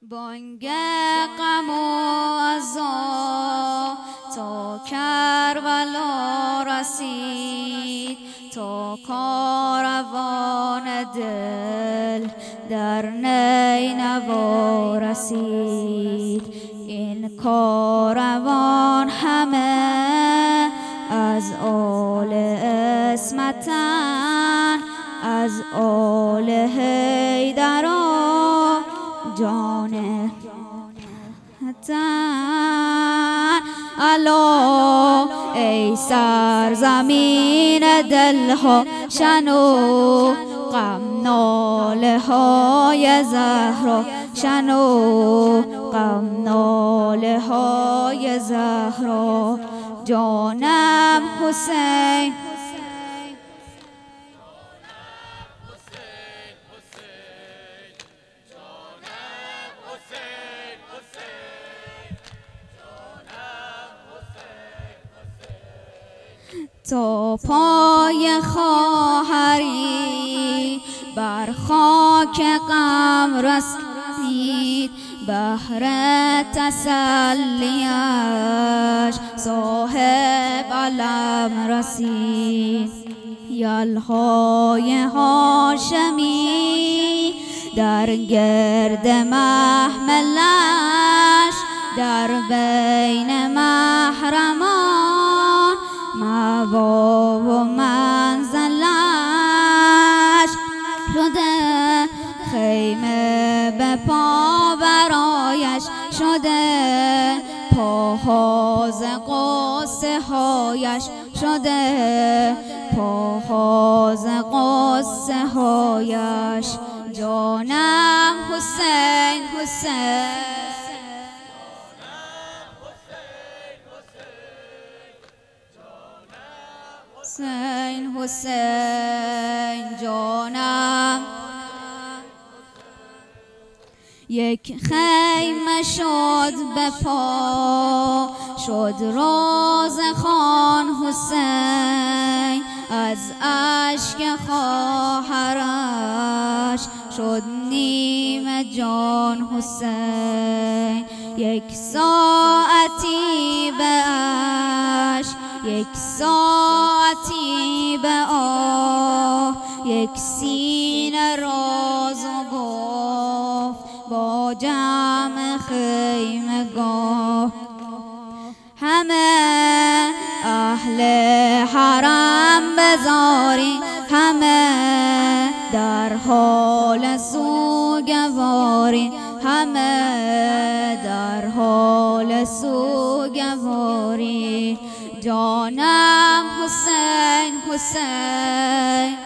بانگ غم و عزا تا کربلا رسید، تا کاروان دل در نینوا رسید. این کاروان همه از آل عصمتن، از آل حیدر جان حتن. الا ای سرزمین دلها شنو غم ناله های زهرا، شنو غم ناله های زهرا. جانم حسین تا پای خواهری بر خاک غم رسید، بهر تسلیش صاحب علم رسید. یلهای هاشمی در گرد محملش، در بین محرمان موا و منزلش شده. خیمه به پا برایش شده، پاها ز غصه هایش شده، پاها ز غصه هایش. جانم حسین حسین حسین حسین جانم. یک خیمه شد به پا، شد راز خان حسین، از اشک خواهرش شد نیمه جان حسین. یک ساعتی به اشک، یک ساعتی به آه، یک سینه راز و گفت با جمع خیمگاه. همه اهل حرم بزاری، همه در حال سوگواری، همه در حال سوگواری. جانم حسین حسین